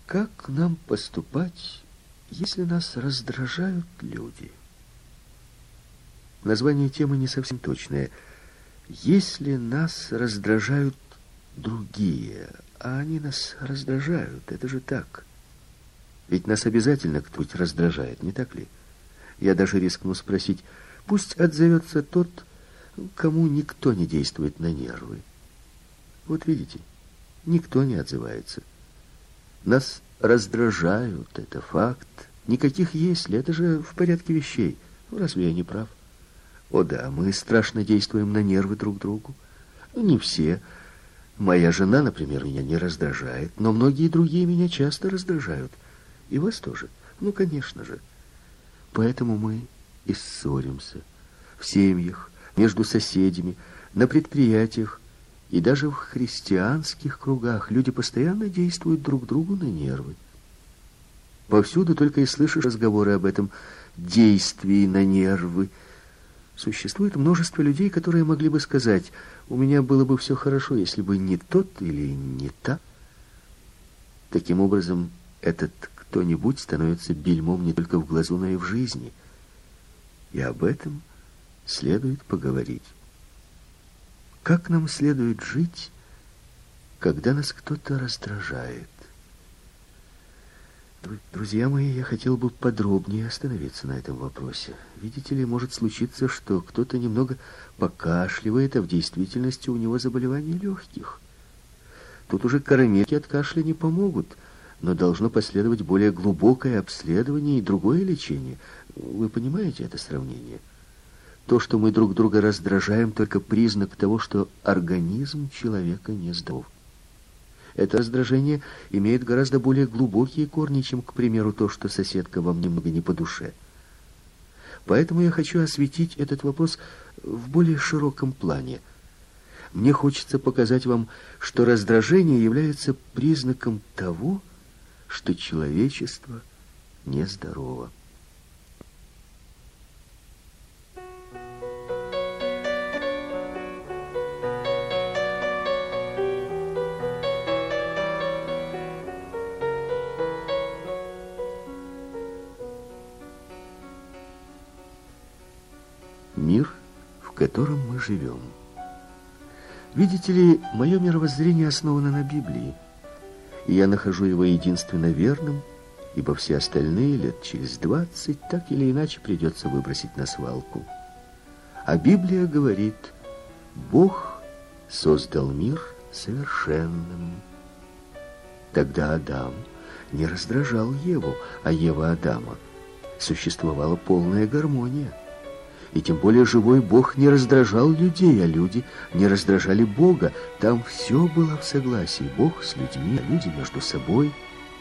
Как нам поступать, если нас раздражают люди? Название темы не совсем точное. Если нас раздражают другие, а они нас раздражают, это же так. Ведь нас обязательно кто-нибудь раздражает, не так ли? Я даже рискну спросить, пусть отзовется тот, кому никто не действует на нервы. Вот видите, никто не отзывается. Нас раздражают, это факт. Никаких «если», это же в порядке вещей. Разве я не прав? О да, мы страшно действуем на нервы друг другу. Не все. Моя жена, например, меня не раздражает, но многие другие меня часто раздражают. И вас тоже. Ну, конечно же. Поэтому мы и ссоримся. В семьях, между соседями, на предприятиях. И даже в христианских кругах люди постоянно действуют друг другу на нервы. Повсюду только и слышишь разговоры об этом действии на нервы. Существует множество людей, которые могли бы сказать, у меня было бы все хорошо, если бы не тот или не та. Таким образом, этот кто-нибудь становится бельмом не только в глазу, но и в жизни. И об этом следует поговорить. Как нам следует жить, когда нас кто-то раздражает? Друзья мои, я хотел бы подробнее остановиться на этом вопросе. Видите ли, может случиться, что кто-то немного покашливает, а в действительности у него заболевание легких. Тут уже карамельки от кашля не помогут, но должно последовать более глубокое обследование и другое лечение. Вы понимаете это сравнение? То, что мы друг друга раздражаем, только признак того, что организм человека нездоров. Это раздражение имеет гораздо более глубокие корни, чем, к примеру, то, что соседка вам немного не по душе. Поэтому я хочу осветить этот вопрос в более широком плане. Мне хочется показать вам, что раздражение является признаком того, что человечество нездорово. Мир, в котором мы живем. Видите ли, мое мировоззрение основано на Библии, и я нахожу его единственно верным, ибо все остальные лет через 20 так или иначе придется выбросить на свалку. А Библия говорит, Бог создал мир совершенным. Тогда Адам не раздражал Еву, а Ева Адама. Существовала полная гармония. И тем более живой Бог не раздражал людей, а люди не раздражали Бога. Там все было в согласии. Бог с людьми, а люди между собой.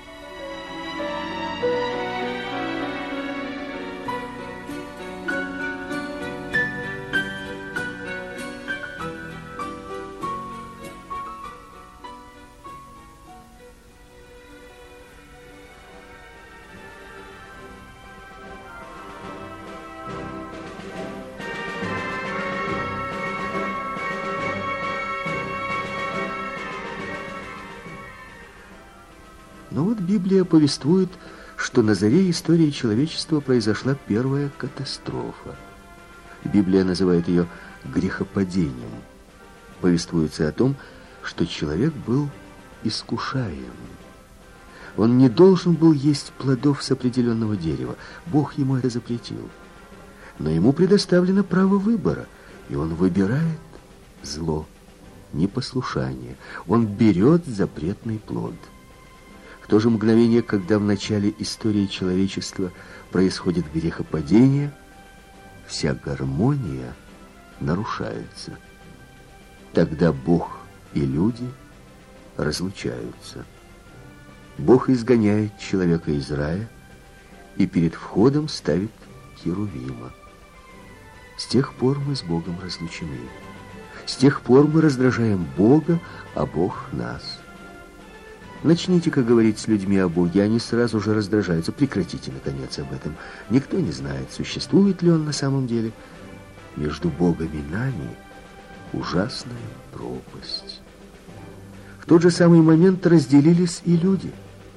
Но вот Библия повествует, что на заре истории человечества произошла первая катастрофа. Библия называет ее грехопадением. Повествуется о том, что человек был искушаем. Он не должен был есть плодов с определенного дерева. Бог ему это запретил. Но ему предоставлено право выбора, и он выбирает зло, непослушание. Он берет запретный плод. В то же мгновение, когда в начале истории человечества происходит грехопадение, вся гармония нарушается. Тогда Бог и люди разлучаются. Бог изгоняет человека из рая и перед входом ставит Херувима. С тех пор мы с Богом разлучены. С тех пор мы раздражаем Бога, а Бог нас. Начните-ка говорить с людьми о Боге, они сразу же раздражаются. Прекратите, наконец, об этом. Никто не знает, существует ли он на самом деле. Между Богом и нами ужасная пропасть. В тот же самый момент разделились и люди.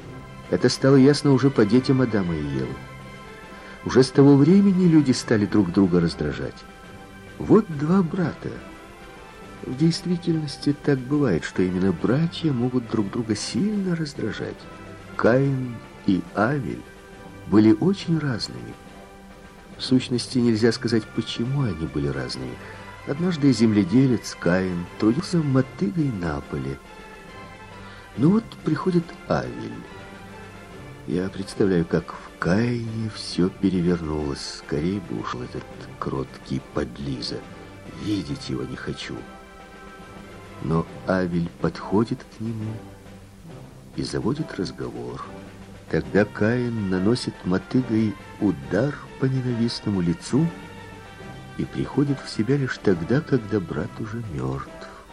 Это стало ясно уже по детям Адама и Евы. Уже с того времени люди стали друг друга раздражать. Вот два брата. В действительности так бывает, что именно братья могут друг друга сильно раздражать. Каин и Авель были очень разными. В сущности, нельзя сказать, почему они были разными. Однажды земледелец Каин трудился мотыгой на поле. Но вот приходит Авель. Я представляю, как в Каине все перевернулось. Скорее бы ушел этот кроткий подлиза. Видеть его не хочу. Но Авель подходит к нему и заводит разговор. Тогда Каин наносит мотыгой удар по ненавистному лицу и приходит в себя лишь тогда, когда брат уже мертв.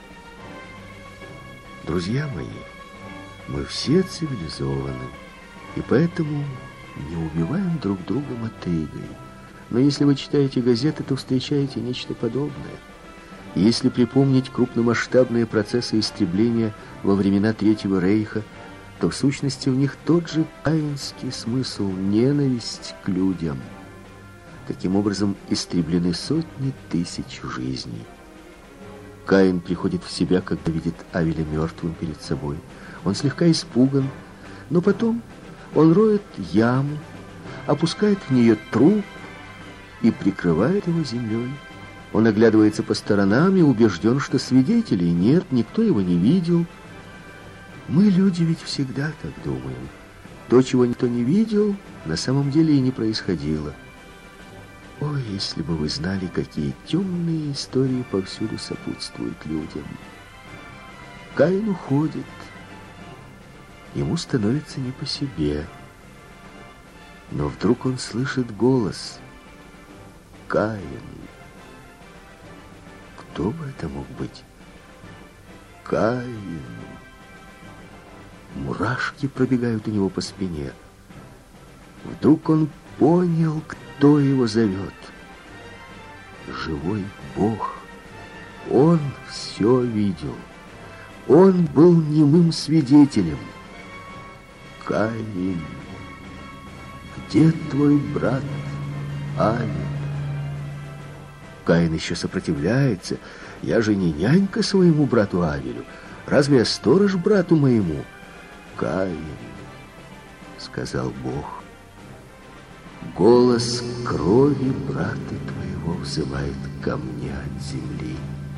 Друзья мои, мы все цивилизованы, и поэтому не убиваем друг друга мотыгой. Но если вы читаете газеты, то встречаете нечто подобное. И если припомнить крупномасштабные процессы истребления во времена Третьего Рейха, то в сущности в них тот же каинский смысл — ненависть к людям. Таким образом истреблены сотни тысяч жизней. Каин приходит в себя, когда видит Авеля мертвым перед собой. Он слегка испуган, но потом он роет яму, опускает в нее труп и прикрывает его землей. Он оглядывается по сторонам и убежден, что свидетелей нет, никто его не видел. Мы, люди, ведь всегда так думаем. То, чего никто не видел, на самом деле и не происходило. Ой, если бы вы знали, какие темные истории повсюду сопутствуют людям. Каин уходит. Ему становится не по себе. Но вдруг он слышит голос. Каин. Кто бы это мог быть? Каин. Мурашки пробегают у него по спине. Вдруг он понял, кто его зовет. Живой Бог. Он все видел. Он был немым свидетелем. Каин, где твой брат Авель? Каин еще сопротивляется. Я же не нянька своему брату Авелю. Разве я сторож брату моему? Каин, сказал Бог, голос крови брата твоего взывает ко мне от земли.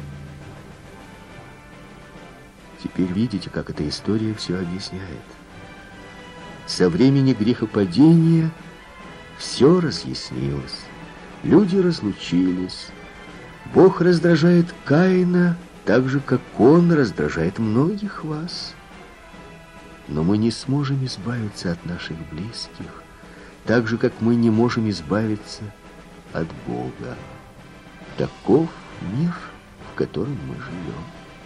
Теперь видите, как эта история все объясняет. Со времени грехопадения все разъяснилось. Люди разлучились. Бог раздражает Каина так же, как он раздражает многих вас. Но мы не сможем избавиться от наших близких, так же, как мы не можем избавиться от Бога. Таков мир, в котором мы живем.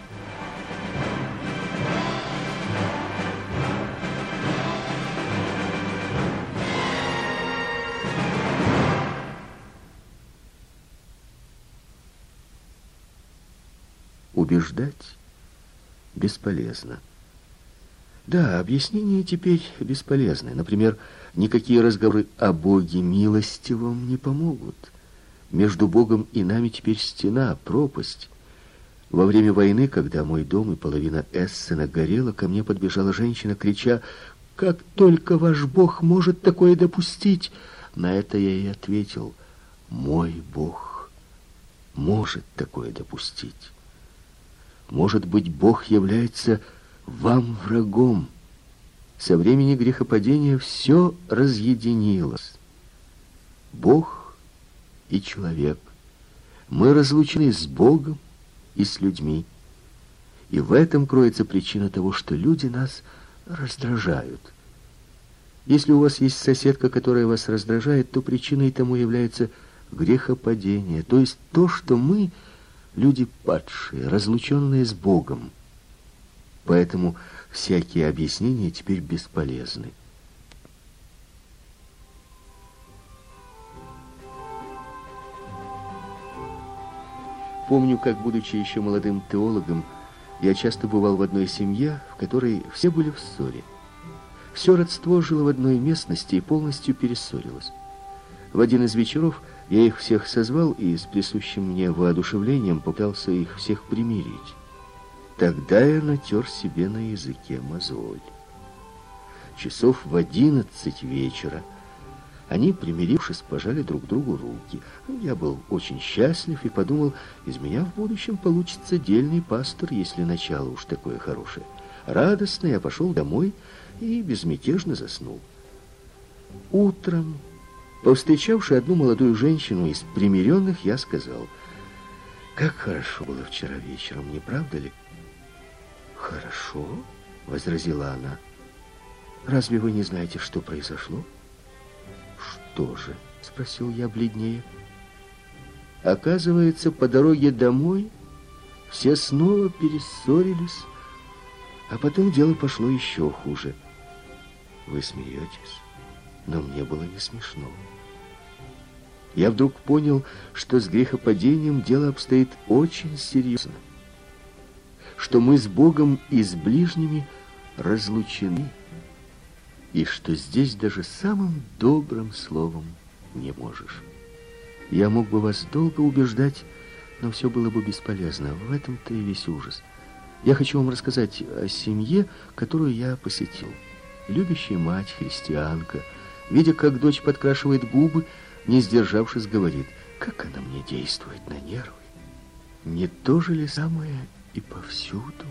Убеждать бесполезно. Да, объяснения теперь бесполезны. Например, никакие разговоры о Боге милостивом не помогут. Между Богом и нами теперь стена, пропасть. Во время войны, когда мой дом и половина Эссена горела, ко мне подбежала женщина, крича: «Как только ваш Бог может такое допустить?» На это я ей ответил: «Мой Бог может такое допустить. Может быть, Бог является вам врагом. Со времени грехопадения все разъединилось. Бог и человек. Мы разлучены с Богом и с людьми. И в этом кроется причина того, что люди нас раздражают. Если у вас есть соседка, которая вас раздражает, то причиной тому является грехопадение, то есть то, что мы, люди падшие, разлученные с Богом. Поэтому всякие объяснения теперь бесполезны. Помню, как, будучи еще молодым теологом, я часто бывал в одной семье, в которой все были в ссоре. Все родство жило в одной местности и полностью перессорилось. В один из вечеров я их всех созвал и с присущим мне воодушевлением попытался их всех примирить. Тогда я натер себе на языке мозоль. Часов в 11 вечера они, примирившись, пожали друг другу руки. Я был очень счастлив и подумал, из меня в будущем получится дельный пастор, если начало уж такое хорошее. Радостно я пошел домой и безмятежно заснул. Утром, повстречавши одну молодую женщину из примиренных, я сказал: «Как хорошо было вчера вечером, не правда ли?» «Хорошо», — возразила она. «Разве вы не знаете, что произошло?» «Что же?» — спросил я бледнее. Оказывается, по дороге домой все снова перессорились, а потом дело пошло еще хуже. Вы смеетесь, но мне было не смешно. Я вдруг понял, что с грехопадением дело обстоит очень серьезно, что мы с Богом и с ближними разлучены, и что здесь даже самым добрым словом не можешь. Я мог бы вас долго убеждать, но все было бы бесполезно. В этом-то и весь ужас. Я хочу вам рассказать о семье, которую я посетил. Любящая мать, христианка, видя, как дочь подкрашивает губы, не сдержавшись, говорит: «Как она мне действует на нервы! Не то же ли самое и повсюду?»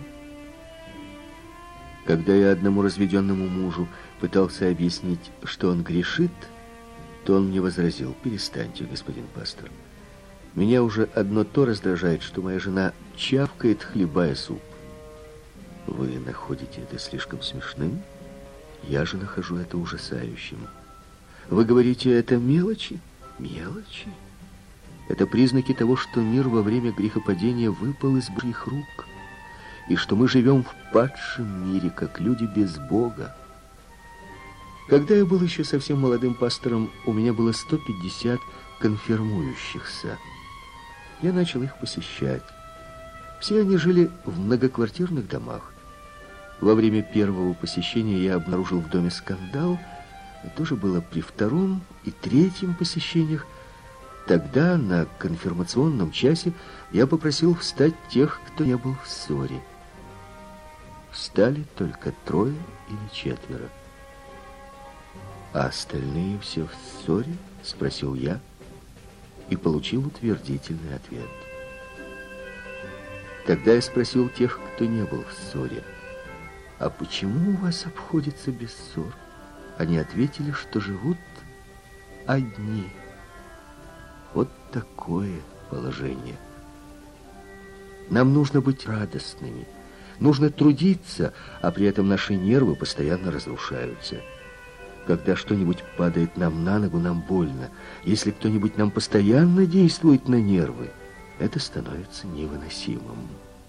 Когда я одному разведенному мужу пытался объяснить, что он грешит, то он мне возразил: «Перестаньте, господин пастор. Меня уже одно то раздражает, что моя жена чавкает, хлебая суп». Вы находите это слишком смешным? Я же нахожу это ужасающим. Вы говорите, это мелочи? Мелочи? Это признаки того, что мир во время грехопадения выпал из Божьих рук, и что мы живем в падшем мире, как люди без Бога. Когда я был еще совсем молодым пастором, у меня было 150 конфирмующихся. Я начал их посещать. Все они жили в многоквартирных домах. Во время первого посещения я обнаружил в доме скандал. То же было при втором и третьем посещениях. Тогда на конфирмационном часе я попросил встать тех, кто не был в ссоре. Встали только 3 или 4. «А остальные все в ссоре?» — спросил я и получил утвердительный ответ. Тогда я спросил тех, кто не был в ссоре: «А почему у вас обходится без ссор?» Они ответили, что живут одни. Вот такое положение. Нам нужно быть радостными, нужно трудиться, а при этом наши нервы постоянно разрушаются. Когда что-нибудь падает нам на ногу, нам больно. Если кто-нибудь нам постоянно действует на нервы, это становится невыносимым.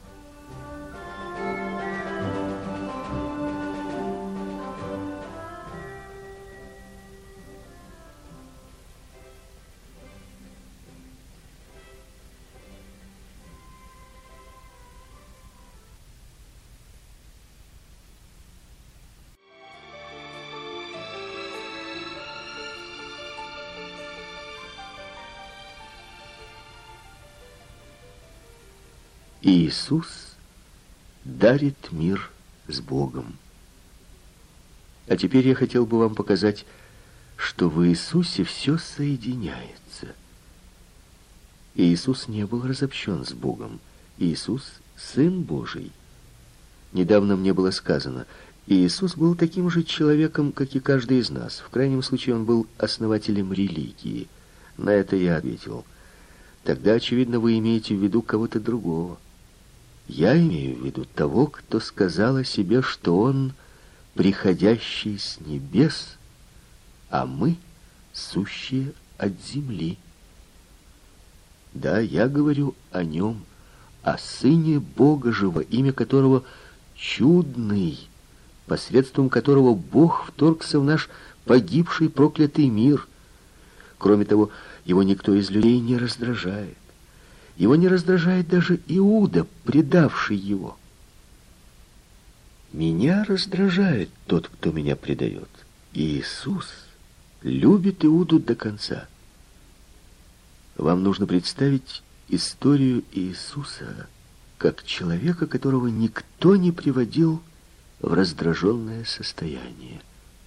Иисус дарит мир с Богом. А теперь я хотел бы вам показать, что в Иисусе все соединяется. Иисус не был разобщен с Богом. Иисус — Сын Божий. Недавно мне было сказано: Иисус был таким же человеком, как и каждый из нас. В крайнем случае, он был основателем религии. На это я ответил: тогда, очевидно, вы имеете в виду кого-то другого. Я имею в виду того, кто сказал о себе, что он приходящий с небес, а мы сущие от земли. Да, я говорю о нем, о Сыне Бога Живого, имя которого Чудный, посредством которого Бог вторгся в наш погибший проклятый мир. Кроме того, его никто из людей не раздражает. Его не раздражает даже Иуда, предавший его. Меня раздражает тот, кто меня предает. И Иисус любит Иуду до конца. Вам нужно представить историю Иисуса как человека, которого никто не приводил в раздраженное состояние.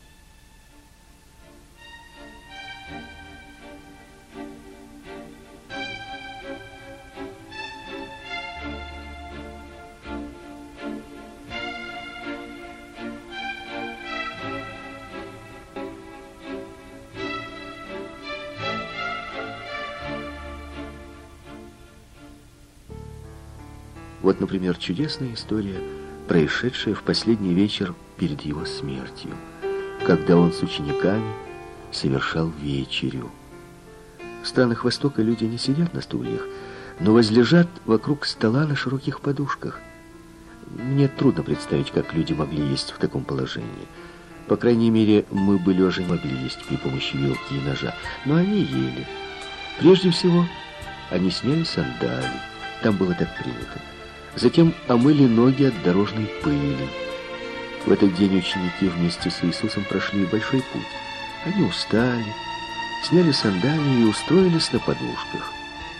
Вот, например, чудесная история, происшедшая в последний вечер перед его смертью, когда он с учениками совершал вечерю. В странах Востока люди не сидят на стульях, но возлежат вокруг стола на широких подушках. Мне трудно представить, как люди могли есть в таком положении. По крайней мере, мы бы лежа могли есть при помощи вилки и ножа, но они ели. Прежде всего, они сняли сандали, там было так принято. Затем омыли ноги от дорожной пыли. В этот день ученики вместе с Иисусом прошли большой путь. Они устали, сняли сандалии и устроились на подушках.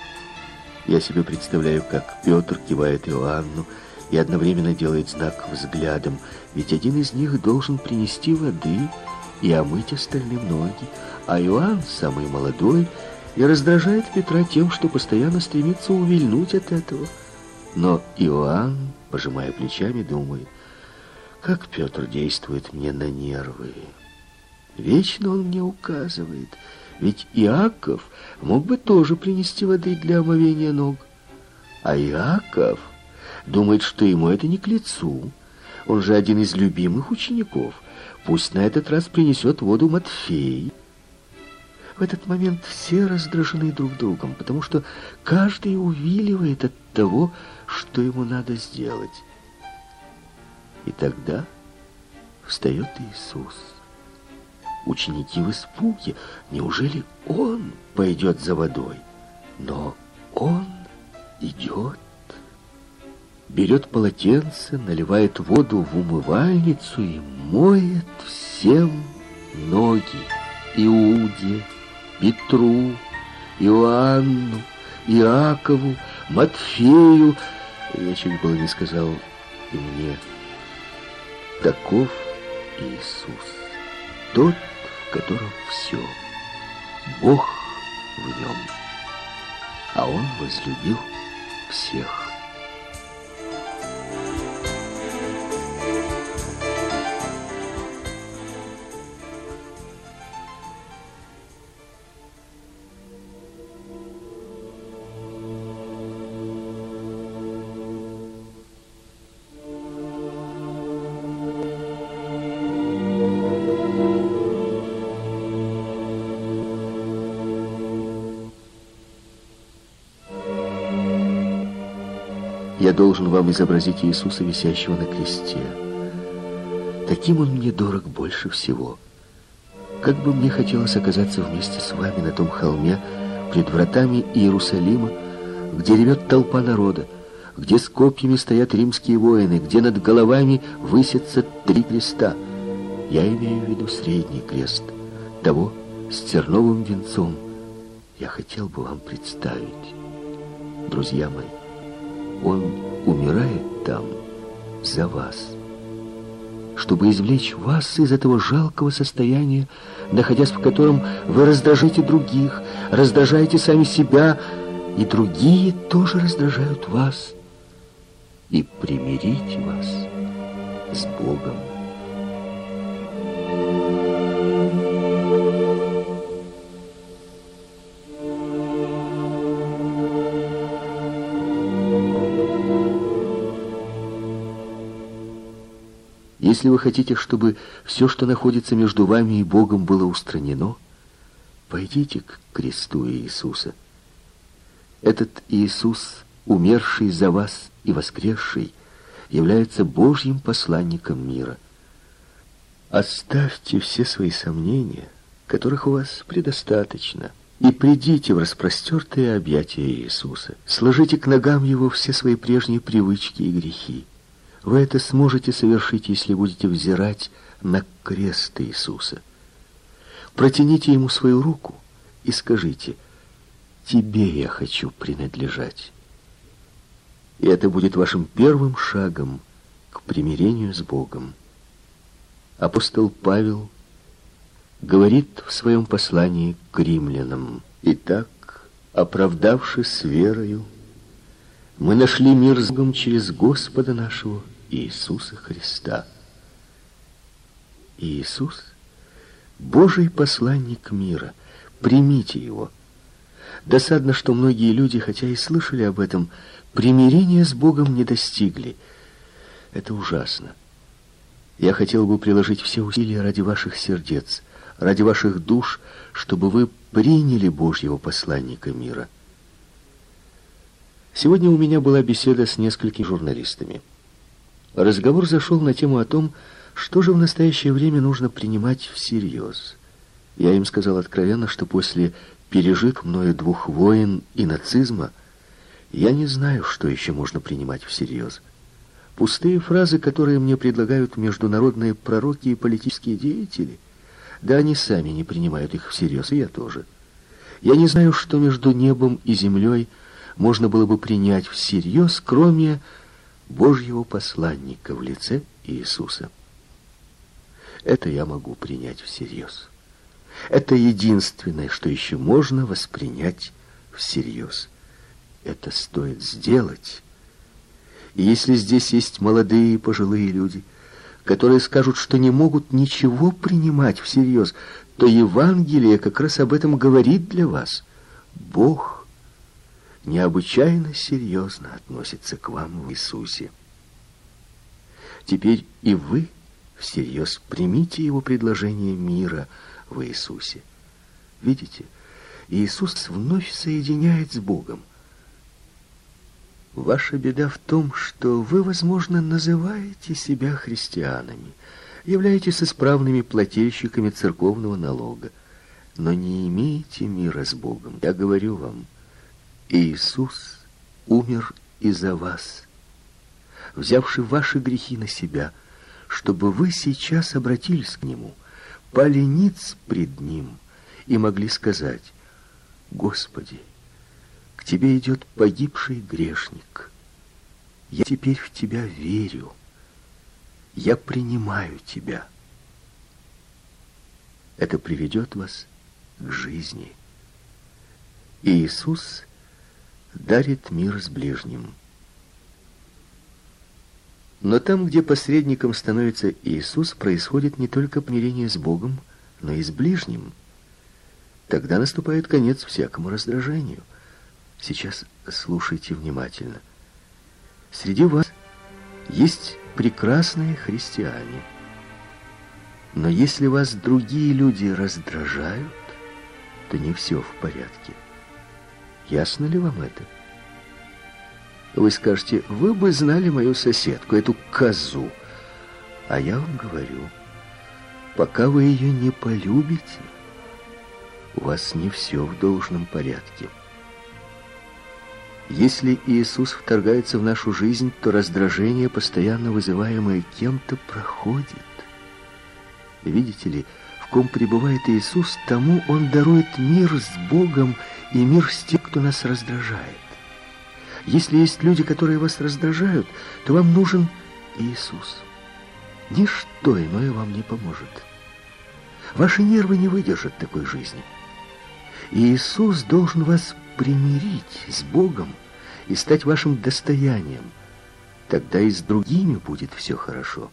Я себе представляю, как Петр кивает Иоанну и одновременно делает знак взглядом, ведь один из них должен принести воды и омыть остальным ноги, а Иоанн, самый молодой, и раздражает Петра тем, что постоянно стремится увильнуть от этого. Но Иоанн, пожимая плечами, думает: как Петр действует мне на нервы. Вечно он мне указывает, ведь Иаков мог бы тоже принести воды для омовения ног. А Иаков думает, что ему это не к лицу. Он же один из любимых учеников. Пусть на этот раз принесет воду Матфей. В этот момент все раздражены друг другом, потому что каждый увиливает от того, что ему надо сделать. И тогда встает Иисус. Ученики в испуге. Неужели он пойдет за водой? Но он идет, берет полотенце, наливает воду в умывальницу и моет всем ноги. Иуде, Петру, Иоанну, Иакову, Матфею. Я чуть было не сказал и мне. Таков Иисус, тот, в котором все. Бог в нем, а Он возлюбил всех. Я должен вам изобразить Иисуса, висящего на кресте. Таким он мне дорог больше всего. Как бы мне хотелось оказаться вместе с вами на том холме пред вратами Иерусалима, где ревет толпа народа, где с копьями стоят римские воины, где над головами высятся 3 креста. Я имею в виду средний крест, того с терновым венцом. Я хотел бы вам представить, друзья мои. Он умирает там за вас, чтобы извлечь вас из этого жалкого состояния, находясь в котором вы раздражите других, раздражаете сами себя, и другие тоже раздражают вас, и примирить вас с Богом. Если вы хотите, чтобы все, что находится между вами и Богом, было устранено, пойдите к кресту Иисуса. Этот Иисус, умерший за вас и воскресший, является Божьим посланником мира. Оставьте все свои сомнения, которых у вас предостаточно, и придите в распростертые объятия Иисуса. Сложите к ногам Его все свои прежние привычки и грехи. Вы это сможете совершить, если будете взирать на крест Иисуса. Протяните ему свою руку и скажите: «Тебе я хочу принадлежать». И это будет вашим первым шагом к примирению с Богом. Апостол Павел говорит в своем послании к римлянам: «Итак, оправдавшись верою, мы нашли мир с Богом через Господа нашего Иисуса Христа». Иисус — Божий посланник мира. Примите его. Досадно, что многие люди, хотя и слышали об этом, примирения с Богом не достигли. Это ужасно. Я хотел бы приложить все усилия ради ваших сердец, ради ваших душ, чтобы вы приняли Божьего посланника мира. Сегодня у меня была беседа с несколькими журналистами. Разговор зашел на тему о том, что же в настоящее время нужно принимать всерьез. Я им сказал откровенно, что после пережитых мною 2 войн и нацизма я не знаю, что еще можно принимать всерьез. Пустые фразы, которые мне предлагают международные пророки и политические деятели, да они сами не принимают их всерьез, и я тоже. Я не знаю, что между небом и землей можно было бы принять всерьез, кроме Божьего посланника в лице Иисуса. Это я могу принять всерьез. Это единственное, что еще можно воспринять всерьез. Это стоит сделать. И если здесь есть молодые и пожилые люди, которые скажут, что не могут ничего принимать всерьез, то Евангелие как раз об этом говорит для вас. Бог необычайно серьезно относится к вам в Иисусе. Теперь и вы всерьез примите его предложение мира в Иисусе. Видите, Иисус вновь соединяет с Богом. Ваша беда в том, что вы, возможно, называете себя христианами, являетесь исправными плательщиками церковного налога, но не имеете мира с Богом. Я говорю вам, Иисус умер и за вас, взявший ваши грехи на себя, чтобы вы сейчас обратились к Нему, пали ниц пред Ним и могли сказать: «Господи, к Тебе идет погибший грешник. Я теперь в Тебя верю. Я принимаю Тебя». Это приведет вас к жизни. Иисус дарит мир с ближним. Но там, где посредником становится Иисус, происходит не только примирение с Богом, но и с ближним. Тогда наступает конец всякому раздражению. Сейчас слушайте внимательно. Среди вас есть прекрасные христиане. Но если вас другие люди раздражают, то не все в порядке. Ясно ли вам это? Вы скажете: вы бы знали мою соседку, эту козу. А я вам говорю, пока вы ее не полюбите, у вас не все в должном порядке. Если Иисус вторгается в нашу жизнь, то раздражение, постоянно вызываемое кем-то, проходит. Видите ли, в ком пребывает Иисус, тому Он дарует мир с Богом и мир с тем, кто нас раздражает. Если есть люди, которые вас раздражают, то вам нужен Иисус. Ничто иное вам не поможет. Ваши нервы не выдержат такой жизни. Иисус должен вас примирить с Богом и стать вашим достоянием. Тогда и с другими будет все хорошо.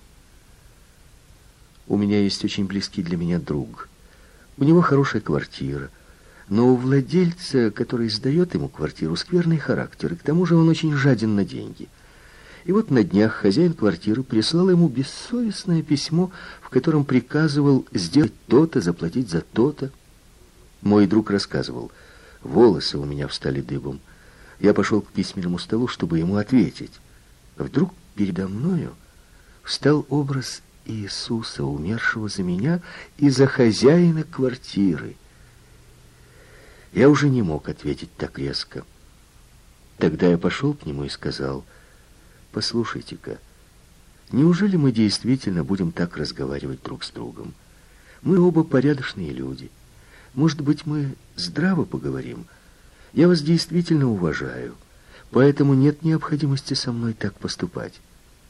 У меня есть очень близкий для меня друг. У него хорошая квартира. Но у владельца, который сдает ему квартиру, скверный характер, и к тому же он очень жаден на деньги. И вот на днях хозяин квартиры прислал ему бессовестное письмо, в котором приказывал сделать то-то, заплатить за то-то. Мой друг рассказывал: волосы у меня встали дыбом. Я пошел к письменному столу, чтобы ему ответить. Вдруг передо мною встал образ Иисуса, умершего за меня и за хозяина квартиры. Я уже не мог ответить так резко. Тогда я пошел к нему и сказал: послушайте-ка, Неужели мы действительно будем так разговаривать друг с другом? Мы оба порядочные люди. Может быть, мы здраво поговорим? Я вас действительно уважаю, поэтому нет необходимости со мной так поступать.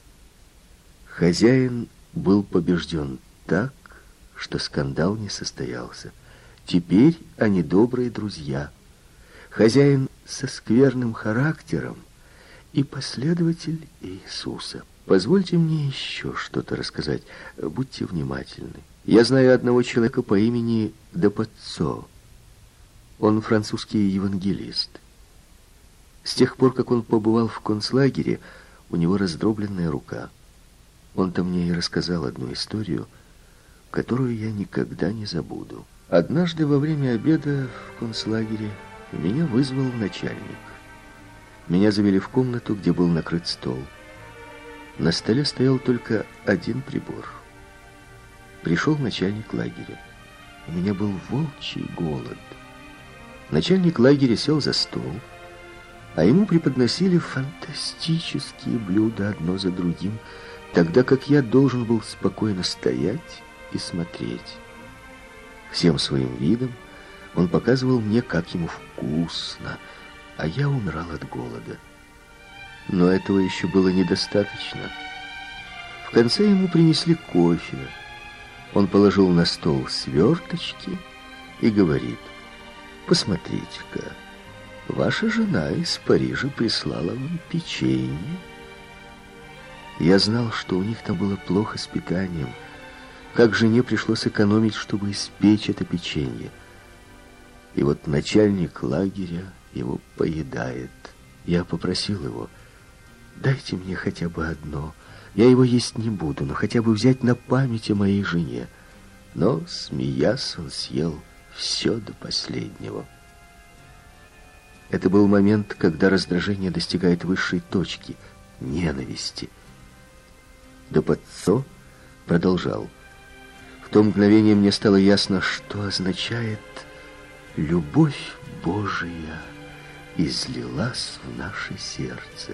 Хозяин был побежден так, что скандал не состоялся. Теперь они добрые друзья. Хозяин со скверным характером и последователь Иисуса. Позвольте мне еще что-то рассказать. Будьте внимательны. Я знаю одного человека по имени Депаццо. Он французский евангелист. С тех пор, как он побывал в концлагере, у него раздробленная рука. Он-то мне и рассказал одну историю, которую я никогда не забуду. Однажды во время обеда в концлагере меня вызвал начальник. Меня завели в комнату, где был накрыт стол. На столе стоял только один прибор. Пришел начальник лагеря. У меня был волчий голод. Начальник лагеря сел за стол, а ему преподносили фантастические блюда одно за другим, тогда как я должен был спокойно стоять и смотреть. Всем своим видом он показывал мне, как ему вкусно, а я умирал от голода. Но этого еще было недостаточно. В конце ему принесли кофе. Он положил на стол сверточки и говорит: «Посмотрите-ка, ваша жена из Парижа прислала вам печенье». Я знал, что у них там было плохо с питанием. Как жене пришлось экономить, чтобы испечь это печенье. И вот начальник лагеря его поедает. Я попросил его: «Дайте мне хотя бы одно. Я его есть не буду, но хотя бы взять на память о моей жене». Но, смеясь, он съел все до последнего. Это был момент, когда раздражение достигает высшей точки — ненависти. Депаццо продолжал: «В то мгновение мне стало ясно, что означает «любовь Божия излилась в наше сердце».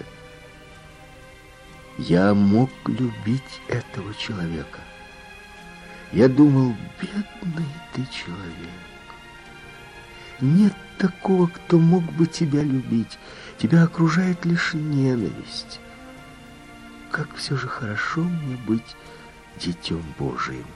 Я мог любить этого человека. Я думал: бедный ты человек. Нет такого, кто мог бы тебя любить. Тебя окружает лишь ненависть. Как все же хорошо мне быть детем Божиим.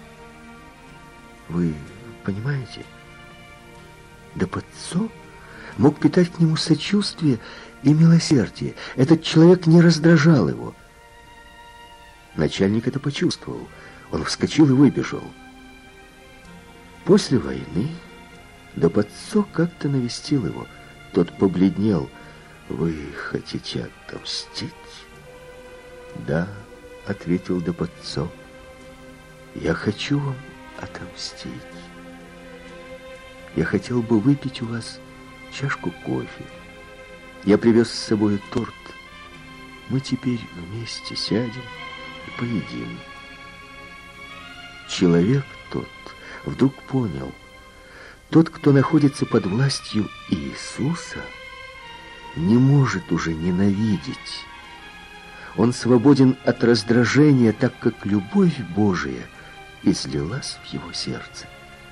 Вы понимаете? Депаццо мог питать к нему сочувствие и милосердие. Этот человек не раздражал его. Начальник это почувствовал. Он вскочил и выбежал. После войны Депаццо как-то навестил его. Тот побледнел. «Вы хотите отомстить?» «Да», — ответил Депаццо, — «я хочу вам отомстить. Я хотел бы выпить у вас чашку кофе. Я привез с собой торт. Мы теперь вместе сядем и поедим». Человек тот вдруг понял: тот, кто находится под властью Иисуса, не может уже ненавидеть. Он свободен от раздражения, так как любовь Божия излилась в его сердце.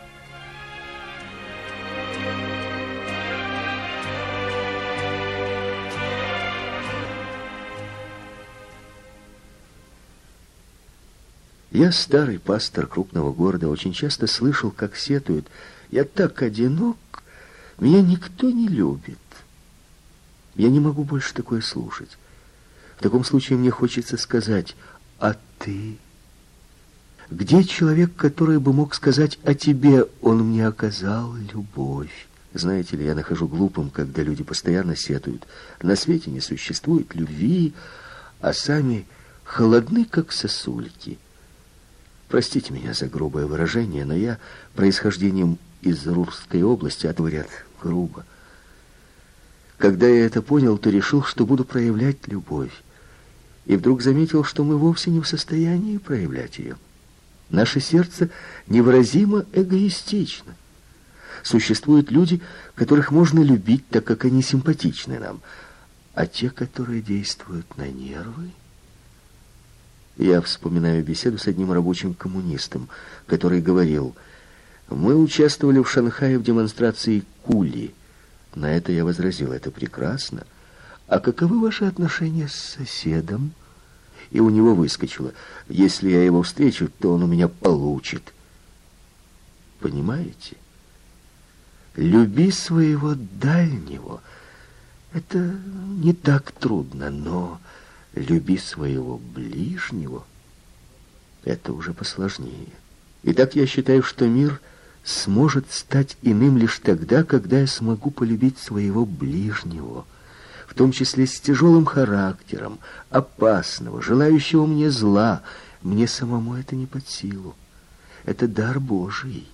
Я, старый пастор крупного города, очень часто слышал, как сетуют: «Я так одинок, меня никто не любит». Я не могу больше такое слушать. В таком случае мне хочется сказать: «А ты? Где человек, который бы мог сказать о тебе: он мне оказал любовь?» Знаете ли, я нахожу глупым, когда люди постоянно сетуют: на свете не существует любви, а сами холодны, как сосульки. Простите меня за грубое выражение, но я происхождением из Рурской области, а говорят грубо. Когда я это понял, то решил, что буду проявлять любовь. И вдруг заметил, что мы вовсе не в состоянии проявлять ее. Наше сердце невыразимо эгоистично. Существуют люди, которых можно любить, так как они симпатичны нам, а те, которые действуют на нервы, Я вспоминаю беседу с одним рабочим коммунистом, который говорил: «Мы участвовали в Шанхае в демонстрации кули». На это я возразил: «Это прекрасно. А каковы ваши отношения с соседом?» И у него выскочило: «Если я его встречу, то он у меня получит». Понимаете? Люби своего дальнего. Это не так трудно, но люби своего ближнего. Это уже посложнее. Итак, я считаю, что мир сможет стать иным лишь тогда, когда я смогу полюбить своего ближнего, в том числе с тяжелым характером, опасного, желающего мне зла. Мне самому это не под силу. Это дар Божий.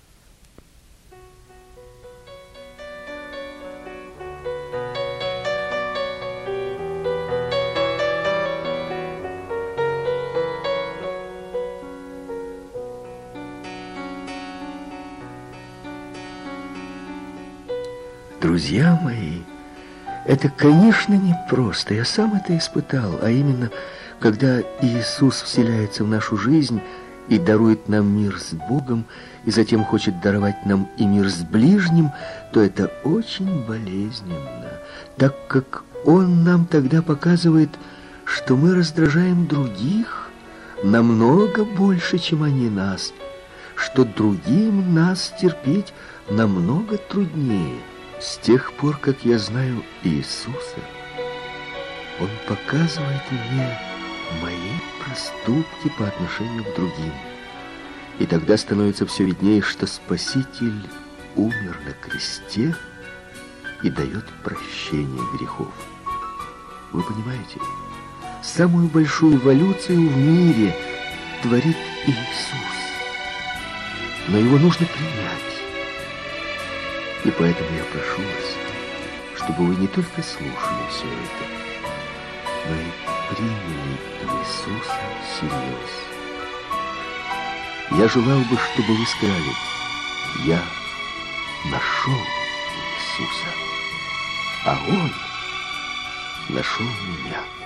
Друзья мои, это, конечно, непросто. Я сам это испытал. А именно, когда Иисус вселяется в нашу жизнь и дарует нам мир с Богом, и затем хочет даровать нам и мир с ближним, то это очень болезненно, так как Он нам тогда показывает, что мы раздражаем других намного больше, чем они нас, что другим нас терпеть намного труднее. С тех пор, как я знаю Иисуса, Он показывает мне мои проступки по отношению к другим. И тогда становится все виднее, что Спаситель умер на кресте и дает прощение грехов. Вы понимаете? Самую большую эволюцию в мире творит Иисус. Но его нужно принять. И поэтому я прошу вас, чтобы вы не только слушали все это, но и приняли Иисуса всерьез. Я желал бы, чтобы вы сказали: «Я нашел Иисуса, а Он нашел меня».